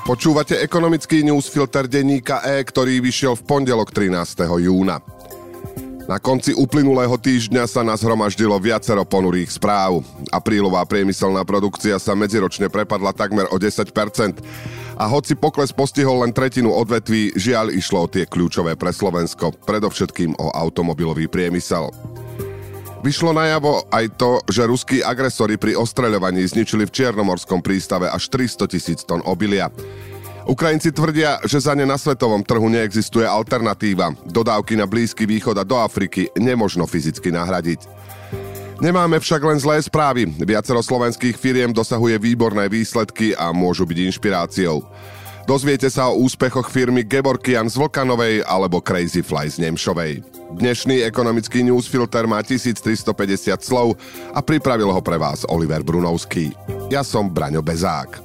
Počúvate ekonomický newsfilter denníka E, ktorý vyšiel v pondelok 13. júna. Na konci uplynulého týždňa sa nazhromaždilo viacero ponurých správ. Aprílová priemyselná produkcia sa medziročne prepadla takmer o 10%. A hoci pokles postihol len tretinu odvetví, žiaľ išlo o tie kľúčové pre Slovensko, predovšetkým o automobilový priemysel. Vyšlo najavo aj to, že ruskí agresori pri ostreľovaní zničili v Čiernomorskom prístave až 300 000 tón obilia. Ukrajinci tvrdia, že za ne na svetovom trhu neexistuje alternatíva. Dodávky na Blízky východ a do Afriky nemožno fyzicky nahradiť. Nemáme však len zlé správy. Viacero slovenských firiem dosahuje výborné výsledky a môžu byť inšpiráciou. Dozviete sa o úspechoch firmy Gevorkian z Vlkanovej alebo Crazy Fly z Nemšovej. Dnešný ekonomický newsfilter má 1350 slov a pripravil ho pre vás Oliver Brunovský. Ja som Braňo Bezák.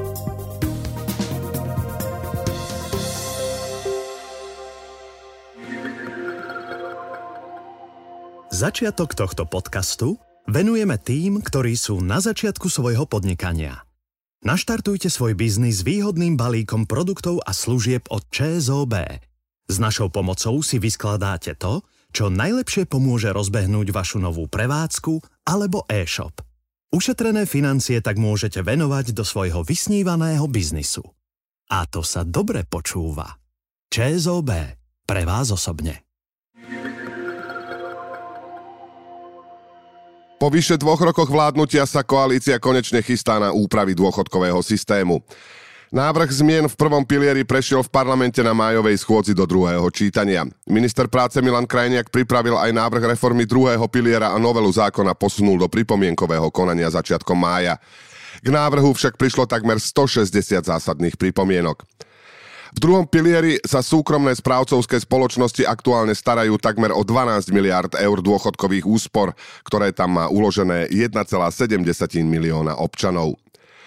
Začiatok tohto podcastu venujeme tým, ktorí sú na začiatku svojho podnikania. Naštartujte svoj biznis s výhodným balíkom produktov a služieb od ČSOB. S našou pomocou si vyskladáte to, čo najlepšie pomôže rozbehnúť vašu novú prevádzku alebo e-shop. Ušetrené financie tak môžete venovať do svojho vysnívaného biznisu. A to sa dobre počúva. ČSOB. Pre vás osobne. Po vyše 2 rokoch vládnutia sa koalícia konečne chystá na úpravy dôchodkového systému. Návrh zmien v prvom pilieri prešiel v parlamente na májovej schôdzi do druhého čítania. Minister práce Milan Krajniak pripravil aj návrh reformy druhého piliera a novelu zákona posunul do pripomienkového konania začiatkom mája. K návrhu však prišlo takmer 160 zásadných pripomienok. V druhom pilieri sa súkromné správcovské spoločnosti aktuálne starajú takmer o 12 miliárd eur dôchodkových úspor, ktoré tam má uložené 1,7 milióna občanov.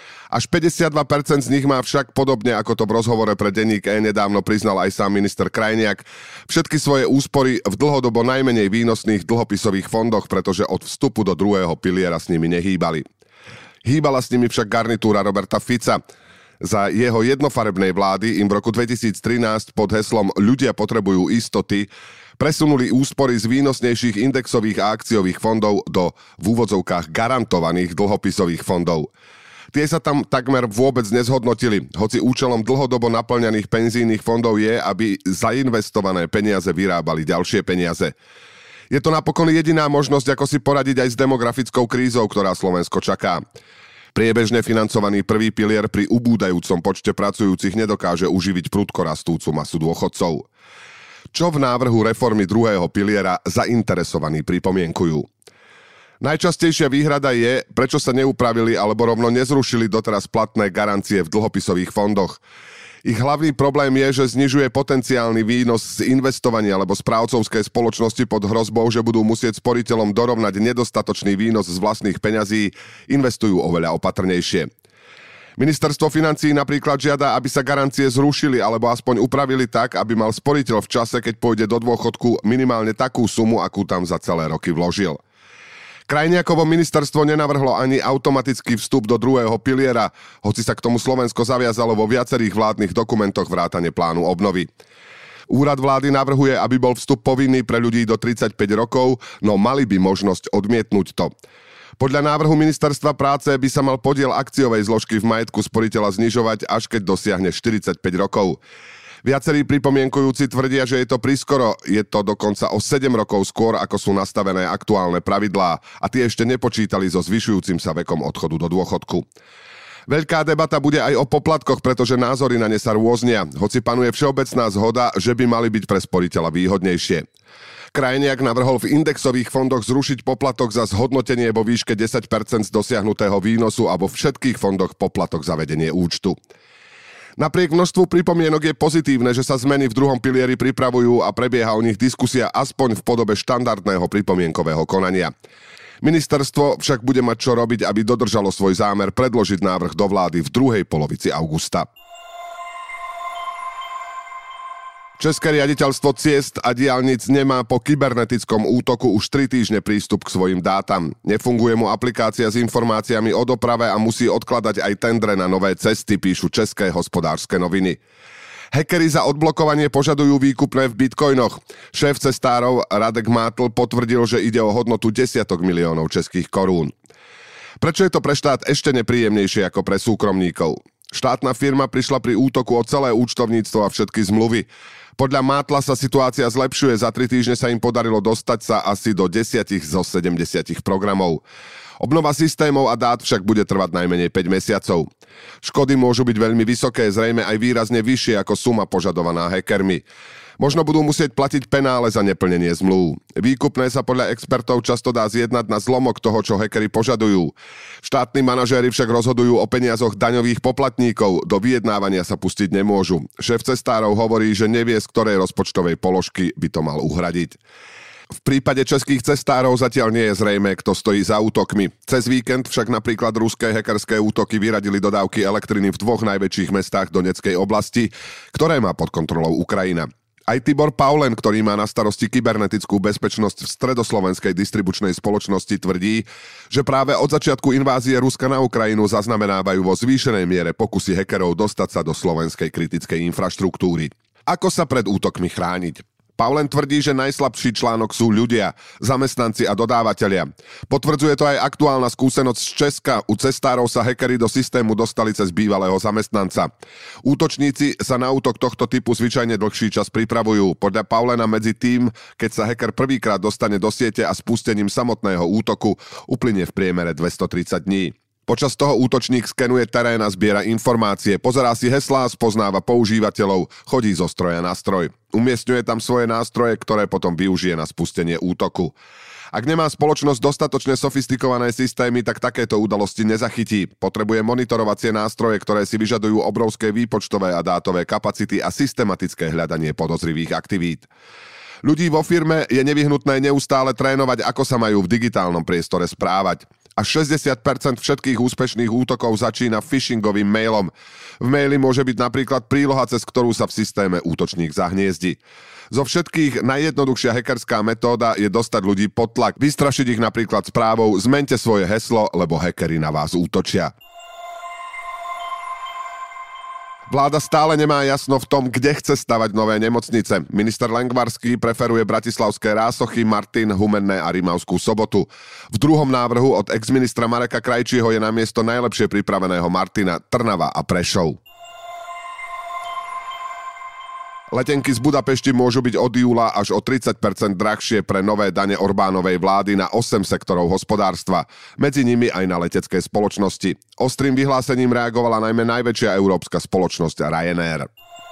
Až 52% z nich má však, podobne ako to v rozhovore pre denník E nedávno priznal aj sám minister Krajniak, všetky svoje úspory v dlhodobo najmenej výnosných dlhopisových fondoch, pretože od vstupu do druhého piliera s nimi nehýbali. Hýbala s nimi však garnitúra Roberta Fica. Za jeho jednofarebnej vlády im v roku 2013 pod heslom Ľudia potrebujú istoty presunuli úspory z výnosnejších indexových a akciových fondov do v úvodzovkách garantovaných dlhopisových fondov. Tie sa tam takmer vôbec nezhodnotili, hoci účelom dlhodobo naplňaných penzijných fondov je, aby zainvestované peniaze vyrábali ďalšie peniaze. Je to napokon jediná možnosť, ako si poradiť aj s demografickou krízou, ktorá Slovensko čaká. Priebežne financovaný prvý pilier pri ubúdajúcom počte pracujúcich nedokáže uživiť prudko rastúcu masu dôchodcov. Čo v návrhu reformy druhého piliera zainteresovaní pripomienkujú? Najčastejšia výhrada je, prečo sa neupravili alebo rovno nezrušili doteraz platné garancie v dlhopisových fondoch. Ich hlavný problém je, že znižuje potenciálny výnos z investovania alebo správcovské spoločnosti pod hrozbou, že budú musieť sporiteľom dorovnať nedostatočný výnos z vlastných peňazí, investujú oveľa opatrnejšie. Ministerstvo financií napríklad žiada, aby sa garancie zrušili alebo aspoň upravili tak, aby mal sporiteľ v čase, keď pôjde do dôchodku, minimálne takú sumu, akú tam za celé roky vložil. Krajniakovo ministerstvo nenavrhlo ani automatický vstup do druhého piliera, hoci sa k tomu Slovensko zaviazalo vo viacerých vládnych dokumentoch vrátane plánu obnovy. Úrad vlády navrhuje, aby bol vstup povinný pre ľudí do 35 rokov, no mali by možnosť odmietnúť to. Podľa návrhu ministerstva práce by sa mal podiel akciovej zložky v majetku sporiteľa znižovať, až keď dosiahne 45 rokov. Viacerí pripomienkujúci tvrdia, že je to priskoro, je to dokonca o 7 rokov skôr, ako sú nastavené aktuálne pravidlá a tie ešte nepočítali so zvyšujúcim sa vekom odchodu do dôchodku. Veľká debata bude aj o poplatkoch, pretože názory na ne sa rôznia, hoci panuje všeobecná zhoda, že by mali byť pre sporiteľa výhodnejšie. Krajniak navrhol v indexových fondoch zrušiť poplatok za zhodnotenie vo výške 10% z dosiahnutého výnosu a vo všetkých fondoch poplatok za vedenie účtu. Napriek množstvu pripomienok je pozitívne, že sa zmeny v druhom pilieri pripravujú a prebieha o nich diskusia aspoň v podobe štandardného pripomienkového konania. Ministerstvo však bude mať čo robiť, aby dodržalo svoj zámer predložiť návrh do vlády v druhej polovici augusta. České riaditeľstvo ciest a diaľnic nemá po kybernetickom útoku už 3 týždne prístup k svojim dátam. Nefunguje mu aplikácia s informáciami o doprave a musí odkladať aj tendre na nové cesty, píšu České hospodárske noviny. Hackeri za odblokovanie požadujú výkupné v bitcoinoch. Šéf cestárov Radek Mátl potvrdil, že ide o hodnotu desiatok miliónov českých korún. Prečo je to pre štát ešte nepríjemnejšie ako pre súkromníkov? Štátna firma prišla pri útoku o celé účtovníctvo a všetky zmluvy. Podľa Mátla sa situácia zlepšuje, za 3 týždne sa im podarilo dostať sa asi do 10 zo 70 programov. Obnova systémov a dát však bude trvať najmenej 5 mesiacov. Škody môžu byť veľmi vysoké, zrejme aj výrazne vyššie ako suma požadovaná hackermi. Možno budú musieť platiť penále za neplnenie zmluv. Výkupné sa podľa expertov často dá zjednať na zlomok toho, čo hackeri požadujú. Štátni manažéri však rozhodujú o peniazoch daňových poplatníkov, do vyjednávania sa pustiť nemôžu. Šéf cestárov hovorí, že nevie, z ktorej rozpočtovej položky by to mal uhradiť. V prípade českých cestárov zatiaľ nie je zrejmé, kto stojí za útokmi. Cez víkend však napríklad ruské hackerské útoky vyradili dodávky elektriny v 2 najväčších mestách Donetskej oblasti, ktoré má pod kontrolou Ukrajina. Aj Tibor Paulen, ktorý má na starosti kybernetickú bezpečnosť v stredoslovenskej distribučnej spoločnosti, tvrdí, že práve od začiatku invázie Ruska na Ukrajinu zaznamenávajú vo zvýšenej miere pokusy hackerov dostať sa do slovenskej kritickej infraštruktúry. Ako sa pred útokmi chrániť? Paulen tvrdí, že najslabší článok sú ľudia, zamestnanci a dodávateľia. Potvrdzuje to aj aktuálna skúsenosť z Česka. U cestárov sa hackeri do systému dostali cez bývalého zamestnanca. Útočníci sa na útok tohto typu zvyčajne dlhší čas pripravujú. Podľa Paulena medzi tým, keď sa hacker prvýkrát dostane do siete a spustením samotného útoku, uplynie v priemere 230 dní. Počas toho útočník skenuje terén a zbiera informácie, pozerá si heslá, spoznáva používateľov, chodí zo stroja na stroj. Umiestňuje tam svoje nástroje, ktoré potom využije na spustenie útoku. Ak nemá spoločnosť dostatočne sofistikované systémy, tak takéto udalosti nezachytí. Potrebuje monitorovacie nástroje, ktoré si vyžadujú obrovské výpočtové a dátové kapacity a systematické hľadanie podozrivých aktivít. Ľudí vo firme je nevyhnutné neustále trénovať, ako sa majú v digitálnom priestore správať. Až 60% všetkých úspešných útokov začína phishingovým mailom. V maili môže byť napríklad príloha, cez ktorú sa v systéme útočník zahniezdi. Zo všetkých najjednoduchšia hackerská metóda je dostať ľudí pod tlak, vystrašiť ich napríklad správou zmente svoje heslo, lebo hackeri na vás útočia. Vláda stále nemá jasno v tom, kde chce stavať nové nemocnice. Minister Lengvarský preferuje bratislavské Rásochy, Martin, Humenné a Rimavskú Sobotu. V druhom návrhu od exministra Mareka Krajčího je namiesto najlepšie pripraveného Martina Trnava a Prešov. Letenky z Budapešti môžu byť od júla až o 30% drahšie pre nové dane Orbánovej vlády na 8 sektorov hospodárstva, medzi nimi aj na letecké spoločnosti. Ostrým vyhlásením reagovala najmä najväčšia európska spoločnosť Ryanair.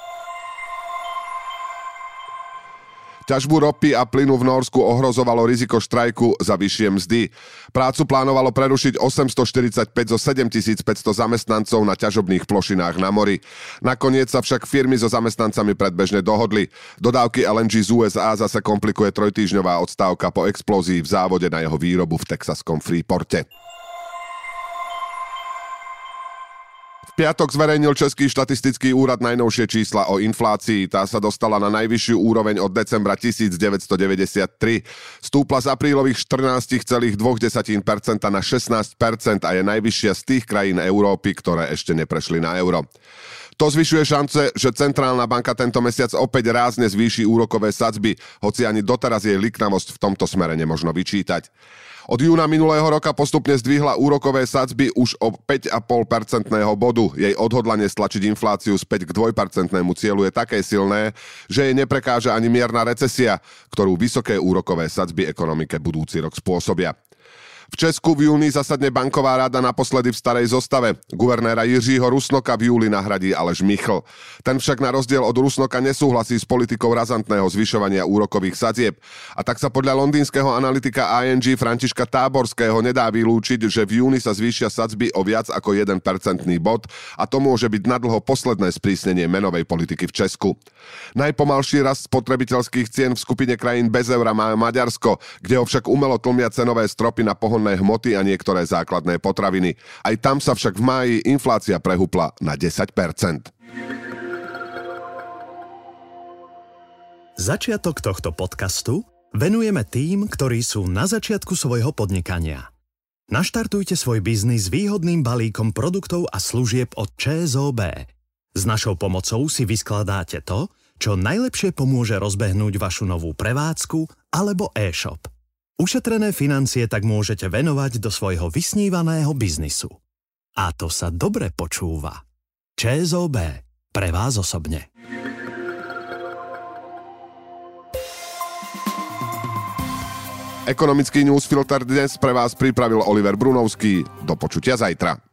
Ťažbu ropy a plynu v Nórsku ohrozovalo riziko štrajku za vyššie mzdy. Prácu plánovalo prerušiť 845 zo 7500 zamestnancov na ťažobných plošinách na mori. Nakoniec sa však firmy so zamestnancami predbežne dohodli. Dodávky LNG z USA zase komplikuje 3-týždňová odstávka po explózii v závode na jeho výrobu v texaskom Freeporte. V piatok zverejnil Český štatistický úrad najnovšie čísla o inflácii. Tá sa dostala na najvyššiu úroveň od decembra 1993. Stúpla z aprílových 14,2% na 16% a je najvyššia z tých krajín Európy, ktoré ešte neprešli na euro. To zvyšuje šance, že centrálna banka tento mesiac opäť rázne zvýši úrokové sadzby, hoci ani doteraz jej liknavosť v tomto smere nemožno vyčítať. Od júna minulého roka postupne zdvihla úrokové sadzby už o 5,5% bodu. Jej odhodlanie stlačiť infláciu späť k 2% cieľu je také silné, že jej neprekáža ani mierna recesia, ktorú vysoké úrokové sadzby ekonomike budúci rok spôsobia. V Česku v júni zasadne banková rada naposledy v starej zostave. Guvernéra Jiřího Rusnoka v júli nahradí Aleš Michl. Ten však na rozdiel od Rusnoka nesúhlasí s politikou razantného zvyšovania úrokových sadzieb. A tak sa podľa londýnskeho analytika ING Františka Táborského nedá vylúčiť, že v júni sa zvýšia sadzby o viac ako 1% bod a to môže byť nadlho posledné sprísnenie menovej politiky v Česku. Najpomalší rast spotrebiteľských cien v skupine krajín bez eura má Maďarsko, kde ho však umelo tlmia cenové stropy na pohonné hmoty a niektoré základné potraviny. Aj tam sa však v máji inflácia prehúpla na 10%. Začiatok tohto podcastu venujeme tým, ktorí sú na začiatku svojho podnikania. Naštartujte svoj biznis s výhodným balíkom produktov a služieb od ČSOB. S našou pomocou si vyskladáte to, čo najlepšie pomôže rozbehnúť vašu novú prevádzku alebo e-shop. Ušetrené financie tak môžete venovať do svojho vysnívaného biznisu. A to sa dobre počúva. ČSOB. Pre vás osobne. Ekonomický newsfilter dnes pre vás pripravil Oliver Brunovský. Do počutia zajtra.